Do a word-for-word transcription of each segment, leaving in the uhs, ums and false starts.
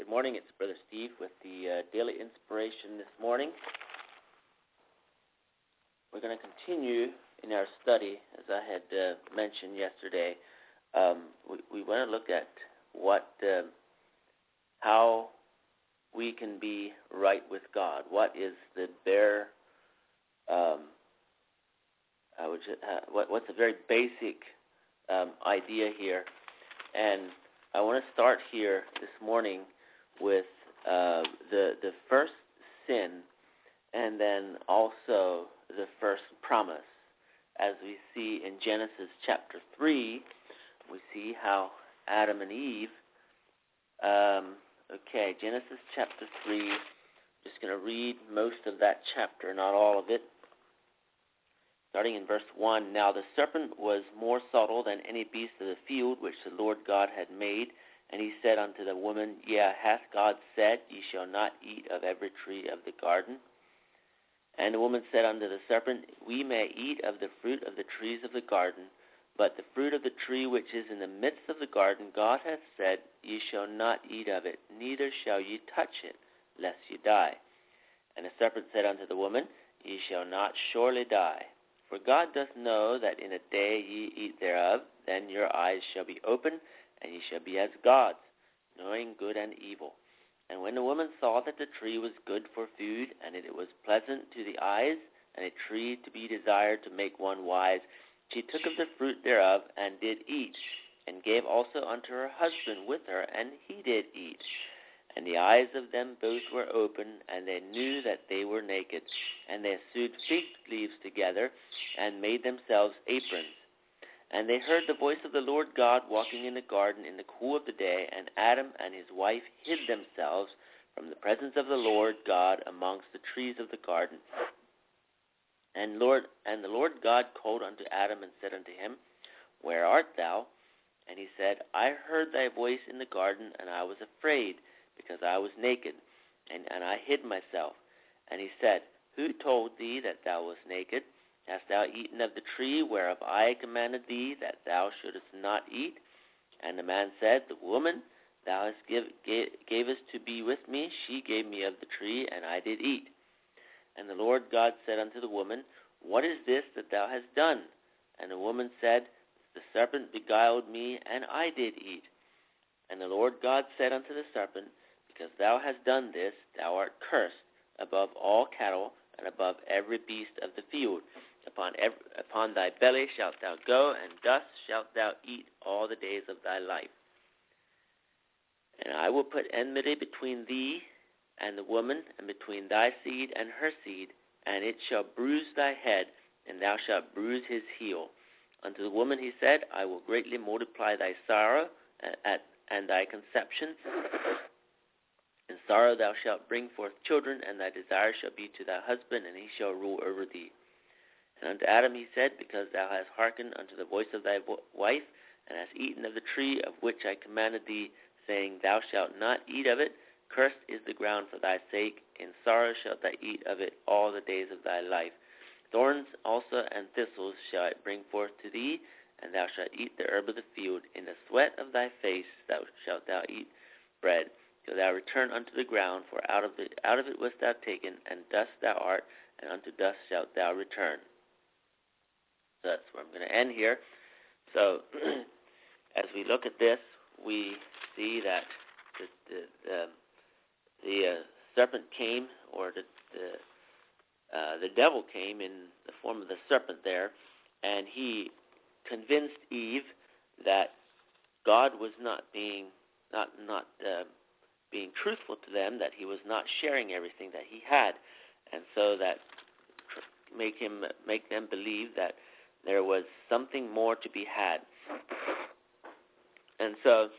good morning. It's Brother Steve with the uh, Daily Inspiration this morning. We're going to continue in our study, as I had uh, mentioned yesterday. Um, we, we want to look at what, uh, how we can be right with God. What is the bare, um, uh, which, uh, what, what's a very basic um, idea here, and I want to start here this morning with uh, the the first sin, and then also the first promise. As we see in Genesis chapter three, we see how Adam and Eve. Um, okay, Genesis chapter three. Just going to read most of that chapter, not all of it. Starting in verse one, Now the serpent was more subtle than any beast of the field which the Lord God had made. And he said unto the woman, Yea, hath God said, Ye shall not eat of every tree of the garden? And the woman said unto the serpent, We may eat of the fruit of the trees of the garden, but the fruit of the tree which is in the midst of the garden, God hath said, Ye shall not eat of it, neither shall ye touch it, lest ye die. And the serpent said unto the woman, Ye shall not surely die. For God doth know that in a day ye eat thereof, then your eyes shall be opened, and ye shall be as gods, knowing good and evil. And when the woman saw that the tree was good for food, and that it was pleasant to the eyes, and a tree to be desired to make one wise, she took of the fruit thereof, and did eat, and gave also unto her husband with her, and he did eat. And the eyes of them both were open, and they knew that they were naked. And they sewed fig leaves together, and made themselves aprons. And they heard the voice of the Lord God walking in the garden in the cool of the day, and Adam and his wife hid themselves from the presence of the Lord God amongst the trees of the garden. And Lord, and the Lord God called unto Adam and said unto him, Where art thou? And he said, I heard thy voice in the garden, and I was afraid, because I was naked, and, and I hid myself. And he said, Who told thee that thou wast naked? Hast thou eaten of the tree whereof I commanded thee that thou shouldest not eat? And the man said, The woman thou hast give, gave, gavest to be with me, she gave me of the tree, and I did eat. And the Lord God said unto the woman, What is this that thou hast done? And the woman said, The serpent beguiled me, and I did eat. And the Lord God said unto the serpent, Because thou hast done this, thou art cursed above all cattle, and above every beast of the field. Upon every, upon thy belly shalt thou go, and dust shalt thou eat all the days of thy life. And I will put enmity between thee and the woman, and between thy seed and her seed, and it shall bruise thy head, and thou shalt bruise his heel. Unto the woman he said, I will greatly multiply thy sorrow at, and thy conception. In sorrow thou shalt bring forth children, and thy desire shall be to thy husband, and he shall rule over thee. And unto Adam he said, Because thou hast hearkened unto the voice of thy wife, and hast eaten of the tree of which I commanded thee, saying, Thou shalt not eat of it, cursed is the ground for thy sake, in sorrow shalt thou eat of it all the days of thy life. Thorns also and thistles shall it bring forth to thee, and thou shalt eat the herb of the field. In the sweat of thy face thou shalt thou eat bread, till thou return unto the ground, for out of, the, out of it wast thou taken, and dust thou art, and unto dust shalt thou return. So that's where I'm going to end here. So as we look at this, we see that the the, the, the uh, serpent came, or the the, uh, the devil came in the form of the serpent there, and he convinced Eve that God was not being not not uh, being truthful to them, that he was not sharing everything that he had, and so that tr- make him make them believe that there was something more to be had. And so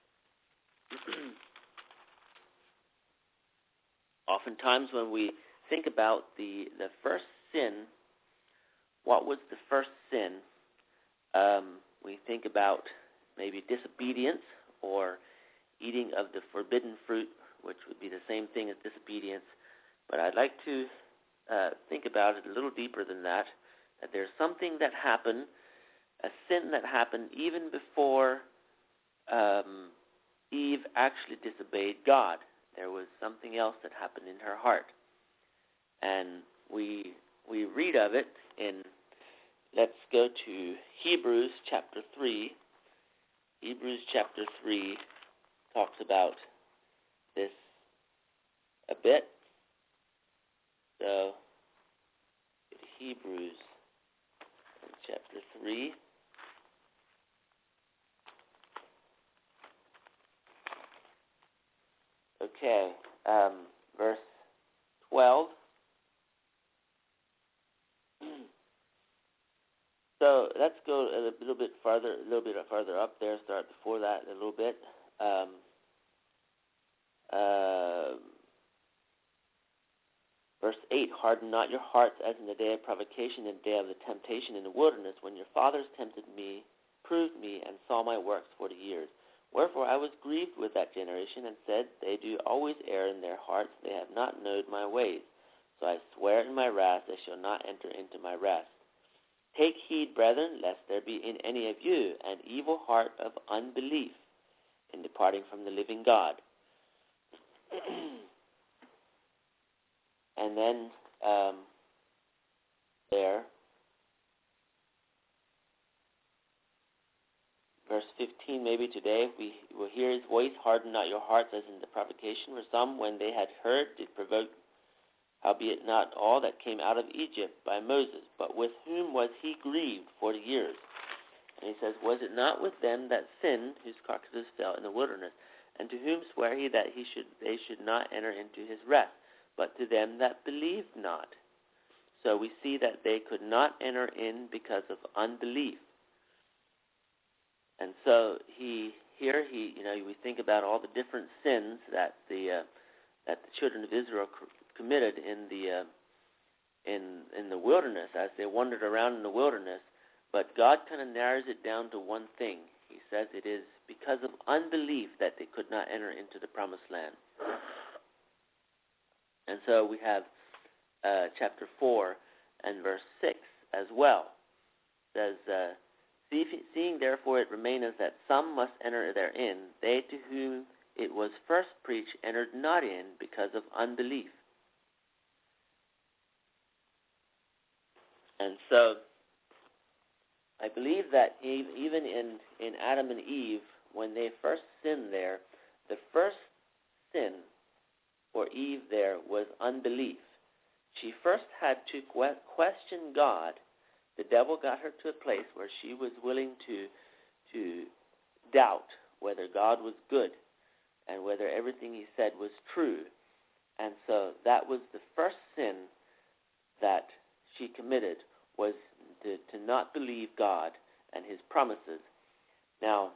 oftentimes when we think about the, the first sin, what was the first sin? Um, we think about maybe disobedience, or eating of the forbidden fruit, which would be the same thing as disobedience. But I'd like to uh, think about it a little deeper than that, that there's something that happened, a sin that happened even before um, Eve Eve actually disobeyed God. There was something else that happened in her heart. And we we read of it in, let's go to Hebrews chapter three. Hebrews chapter three talks about this a bit. So, Hebrews chapter three. Okay, um, verse twelve. So let's go a little bit farther, a little bit farther up there. Start before that a little bit. Um, uh, verse eight: Harden not your hearts as in the day of provocation, in the day of the temptation in the wilderness, when your fathers tempted me, proved me, and saw my works forty years. Wherefore I was grieved with that generation, and said, They do always err in their hearts; they have not known my ways. So I swear in my wrath, they shall not enter into my rest. Take heed, brethren, lest there be in any of you an evil heart of unbelief in departing from the living God. And then um, there, verse fifteen, maybe today, if we will hear his voice, harden not your hearts as in the provocation, for some, when they had heard, did provoke. Howbeit not all that came out of Egypt by Moses, but with whom was he grieved forty years? And he says, Was it not with them that sinned, whose carcasses fell in the wilderness? And to whom sware he that he should they should not enter into his rest, but to them that believed not? So we see that they could not enter in because of unbelief. And so he here he you know we think about all the different sins that the uh, that the children of Israel committed in the uh, in in the wilderness as they wandered around in the wilderness, but God kind of narrows it down to one thing. He says it is because of unbelief that they could not enter into the promised land. And so we have uh, chapter four and verse six as well. It says, uh, See, seeing therefore it remaineth that some must enter therein, they to whom it was first preached entered not in because of unbelief. And so, I believe that even in, in Adam and Eve, when they first sinned there, the first sin for Eve there was unbelief. She first had to question God. The devil got her to a place where she was willing to, to doubt whether God was good and whether everything he said was true. And so that was the first sin that she committed, was to, to not believe God and his promises. Now,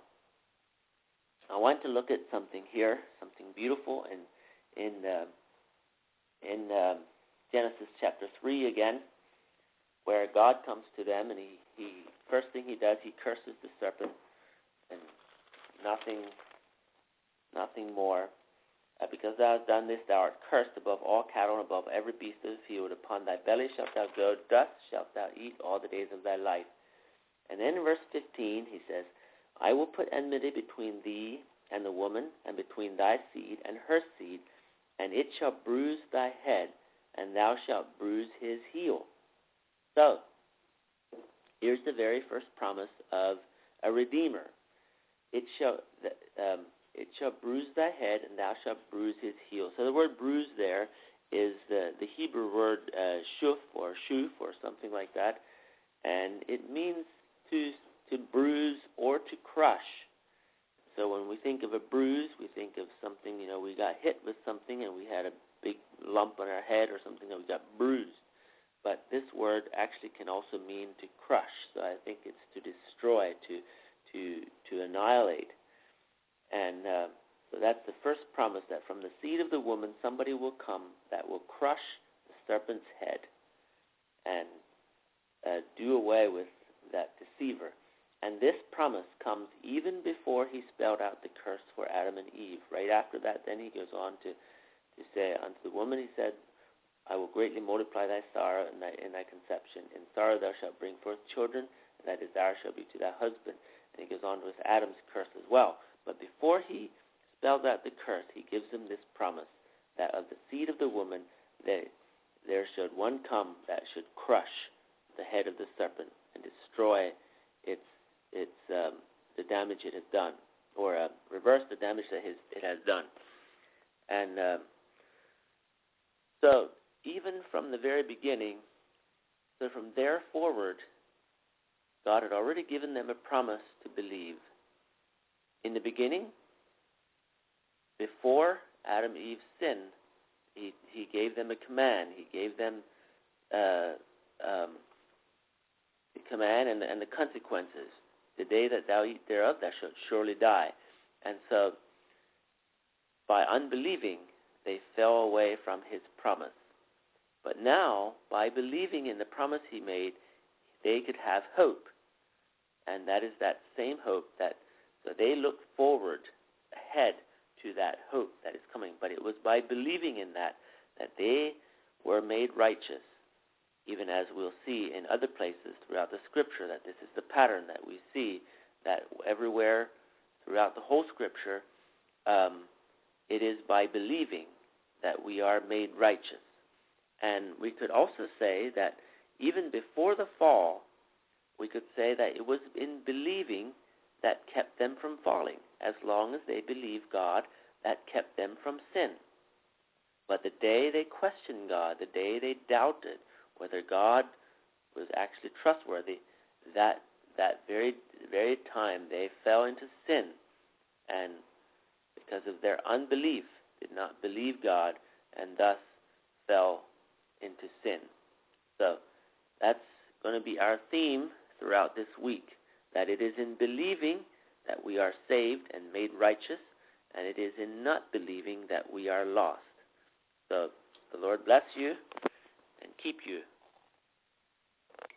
I want to look at something here, something beautiful in in uh, in uh, Genesis chapter three again, where God comes to them and he, he first thing he does, he curses the serpent and nothing nothing more. Uh, because thou hast done this, thou art cursed above all cattle and above every beast of the field. Upon thy belly shalt thou go, dust shalt thou eat all the days of thy life. And then in verse fifteen he says, I will put enmity between thee and the woman, and between thy seed and her seed, and it shall bruise thy head, and thou shalt bruise his heel. So, here's the very first promise of a Redeemer. It shall... Um, It shall bruise thy head, and thou shalt bruise his heel. So the word bruise there is the, the Hebrew word uh, shuf or shuf or something like that. And it means to to bruise or to crush. So when we think of a bruise, we think of something, you know, we got hit with something and we had a big lump on our head or something that we got bruised. But this word actually can also mean to crush. So I think it's to destroy, to to to annihilate. And uh, so that's the first promise, that from the seed of the woman somebody will come that will crush the serpent's head and uh, do away with that deceiver. And this promise comes even before he spelled out the curse for Adam and Eve. Right after that, then he goes on to, to say, unto the woman he said, I will greatly multiply thy sorrow and thy, in thy conception. In sorrow thou shalt bring forth children, and thy desire shall be to thy husband. And he goes on with Adam's curse as well. But before he spells out the curse, he gives them this promise that of the seed of the woman, they, there should one come that should crush the head of the serpent and destroy its its um, the damage it has done, or uh, reverse the damage that his, it has done. And uh, so, even from the very beginning, so from there forward, God had already given them a promise to believe. In the beginning, before Adam and Eve's sin, he, he gave them a command. He gave them uh, um, the command and the, and the consequences. The day that thou eat thereof, thou shalt surely die. And so, by unbelieving, they fell away from his promise. But now, by believing in the promise he made, they could have hope. And that is that same hope that, so they look forward, ahead to that hope that is coming. But it was by believing in that, that they were made righteous, even as we'll see in other places throughout the Scripture, that this is the pattern that we see, that everywhere throughout the whole Scripture, um, it is by believing that we are made righteous. And we could also say that even before the fall, we could say that it was in believing that kept them from falling. As long as they believed God, that kept them from sin. But the day they questioned God, the day they doubted whether God was actually trustworthy, that that very very time they fell into sin, and because of their unbelief, did not believe God, and thus fell into sin. So that's going to be our theme throughout this week, that it is in believing that we are saved and made righteous, and it is in not believing that we are lost. So the Lord bless you and keep you